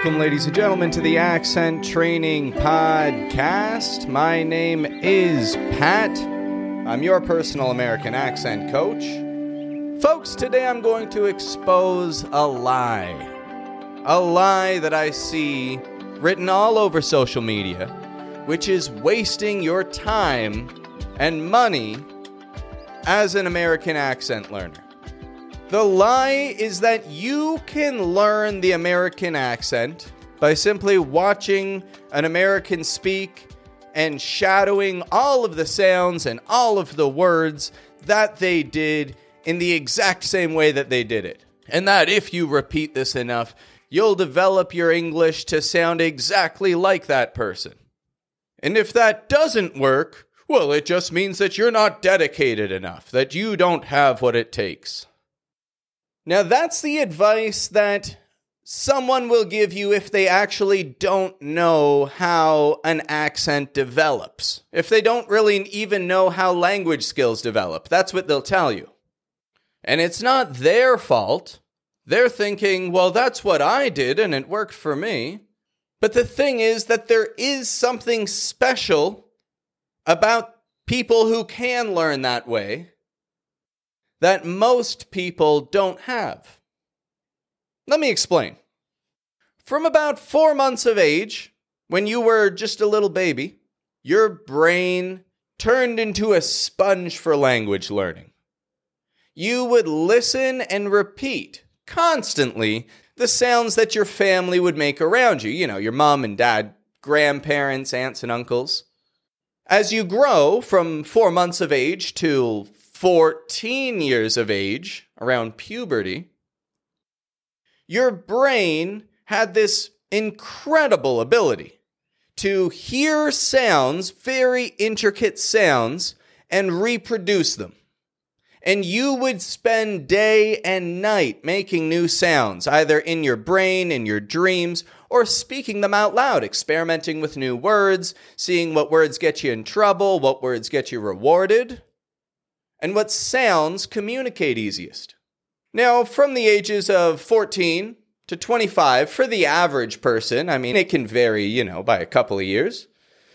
Welcome, ladies and gentlemen, to the Accent Training Podcast. My name is Pat. I'm your personal American accent coach. Folks, today I'm going to expose a lie. A lie that I see written all over social media, which is wasting your time and money as an American accent learner. The lie is that you can learn the American accent by simply watching an American speak and shadowing all of the sounds and all of the words that they did in the exact same way that they did it. And that if you repeat this enough, you'll develop your English to sound exactly like that person. And if that doesn't work, well, it just means that you're not dedicated enough, that you don't have what it takes. Now, that's the advice that someone will give you if they actually don't know how an accent develops. If they don't really even know how language skills develop, that's what they'll tell you. And it's not their fault. They're thinking, well, that's what I did and it worked for me. But the thing is that there is something special about people who can learn that way that most people don't have. Let me explain. From about 4 months of age, when you were just a little baby, your brain turned into a sponge for language learning. You would listen and repeat constantly the sounds that your family would make around you. You know, your mom and dad, grandparents, aunts and uncles. As you grow from 4 months of age to 14 years of age, around puberty, your brain had this incredible ability to hear sounds, very intricate sounds, and reproduce them. And you would spend day and night making new sounds, either in your brain, in your dreams, or speaking them out loud, experimenting with new words, seeing what words get you in trouble, what words get you rewarded, and what sounds communicate easiest. Now, from the ages of 14 to 25, for the average person, I mean, it can vary, by a couple of years,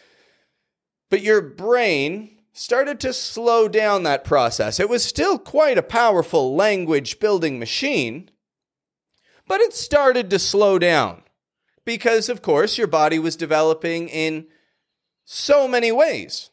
but your brain started to slow down that process. It was still quite a powerful language building machine, but it started to slow down because, of course, your body was developing in so many ways.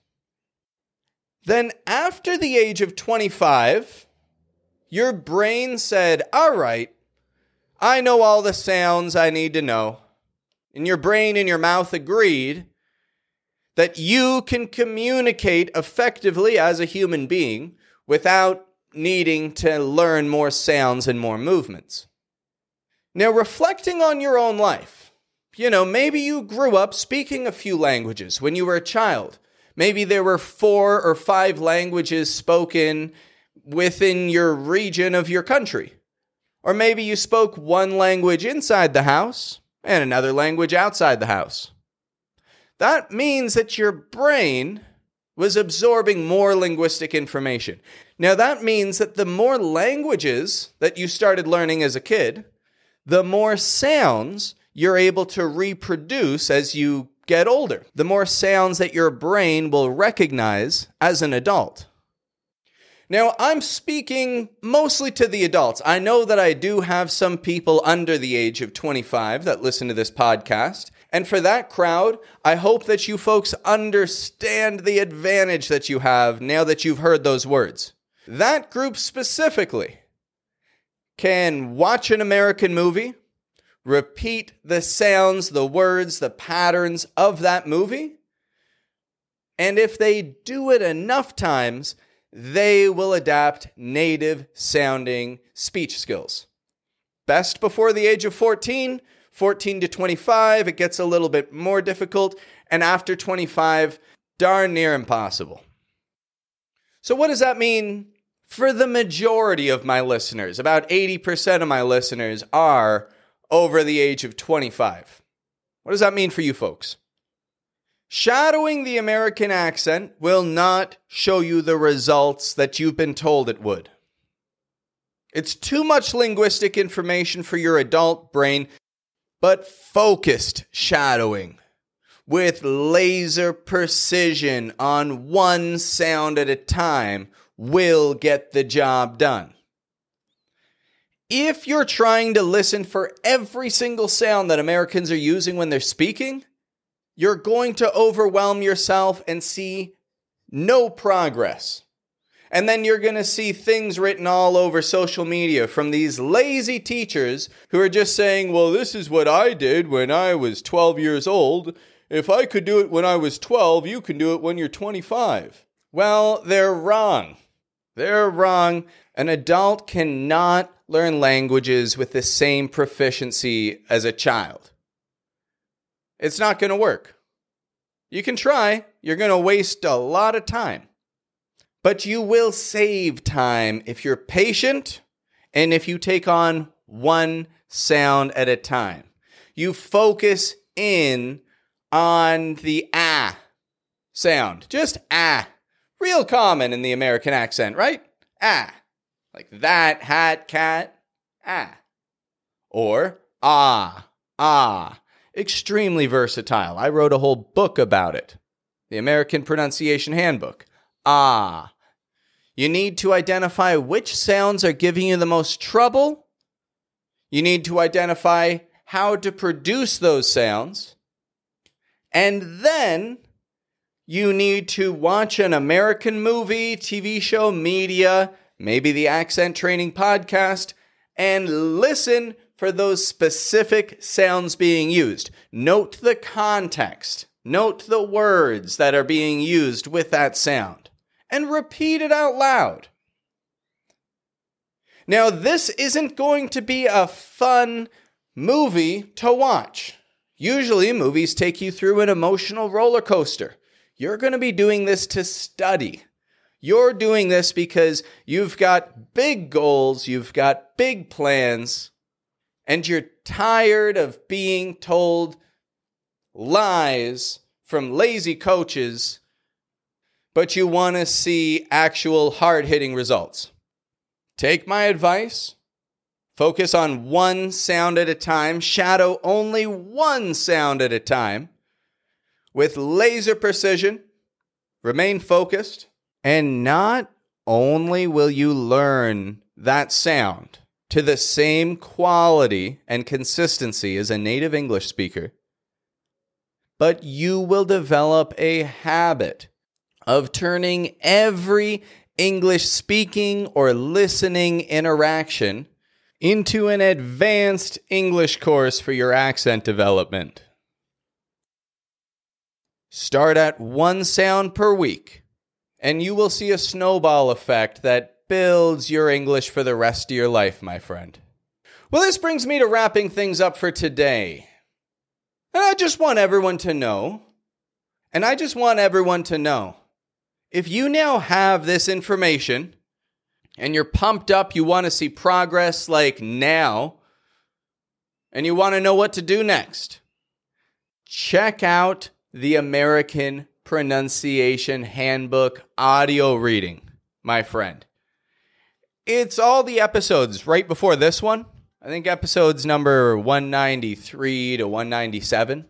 Then after the age of 25, your brain said, all right, I know all the sounds I need to know. And your brain and your mouth agreed that you can communicate effectively as a human being without needing to learn more sounds and more movements. Now, reflecting on your own life, maybe you grew up speaking a few languages when you were a child. Maybe there were 4 or 5 languages spoken within your region of your country. Or maybe you spoke one language inside the house and another language outside the house. That means that your brain was absorbing more linguistic information. Now that means that the more languages that you started learning as a kid, the more sounds you're able to reproduce as you get older. The more sounds that your brain will recognize as an adult. Now, I'm speaking mostly to the adults. I know that I do have some people under the age of 25 that listen to this podcast. And for that crowd, I hope that you folks understand the advantage that you have now that you've heard those words. That group specifically can watch an American movie, repeat the sounds, the words, the patterns of that movie. And if they do it enough times, they will adapt native sounding speech skills. Best before the age of 14 to 25, it gets a little bit more difficult. And after 25, darn near impossible. So what does that mean for the majority of my listeners? About 80% of my listeners are over the age of 25. What does that mean for you folks? Shadowing the American accent will not show you the results that you've been told it would. It's too much linguistic information for your adult brain. But focused shadowing with laser precision on one sound at a time will get the job done. If you're trying to listen for every single sound that Americans are using when they're speaking, you're going to overwhelm yourself and see no progress. And then you're going to see things written all over social media from these lazy teachers who are just saying, well, this is what I did when I was 12 years old. If I could do it when I was 12, you can do it when you're 25. Well, they're wrong. They're wrong. An adult cannot learn languages with the same proficiency as a child. It's not going to work. You can try. You're going to waste a lot of time. But you will save time if you're patient and if you take on one sound at a time. You focus in on the ah sound. Just ah. Real common in the American accent, right? Ah. Like that, hat, cat, ah. Or ah, ah. Extremely versatile. I wrote a whole book about it. The American Pronunciation Handbook. Ah. You need to identify which sounds are giving you the most trouble. You need to identify how to produce those sounds. And then you need to watch an American movie, TV show, media, maybe the Accent Training Podcast, and listen for those specific sounds being used. Note the context. Note the words that are being used with that sound. And repeat it out loud. Now, this isn't going to be a fun movie to watch. Usually, movies take you through an emotional roller coaster. You're going to be doing this to study. You're doing this because you've got big goals, you've got big plans, and you're tired of being told lies from lazy coaches, but you want to see actual hard-hitting results. Take my advice. Focus on one sound at a time. Shadow only one sound at a time. With laser precision. Remain focused. And not only will you learn that sound to the same quality and consistency as a native English speaker, but you will develop a habit of turning every English speaking or listening interaction into an advanced English course for your accent development. Start at one sound per week, and you will see a snowball effect that builds your English for the rest of your life, my friend. Well, this brings me to wrapping things up for today. And I just want everyone to know, if you now have this information and you're pumped up, you want to see progress like now, and you want to know what to do next, check out the American Pronunciation Handbook audio reading, my friend. It's all the episodes right before this one. I think episodes number 193 to 197.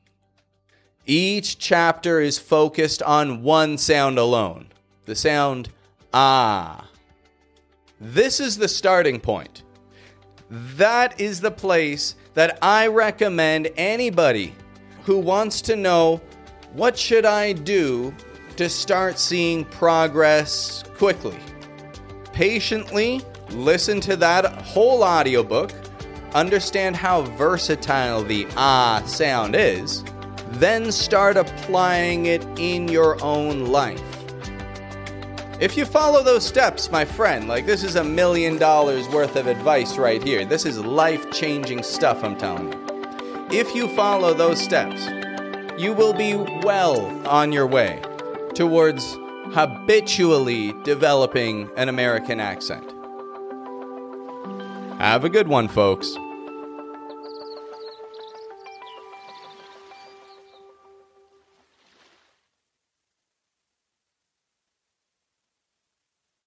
Each chapter is focused on one sound alone, the sound ah. This is the starting point. That is the place that I recommend anybody who wants to know what should I do to start seeing progress quickly. Patiently listen to that whole audiobook, understand how versatile the ah sound is, then start applying it in your own life. If you follow those steps, my friend, like this is $1 million worth of advice right here. This is life-changing stuff, I'm telling you. If you follow those steps, you will be well on your way towards habitually developing an American accent. Have a good one, folks.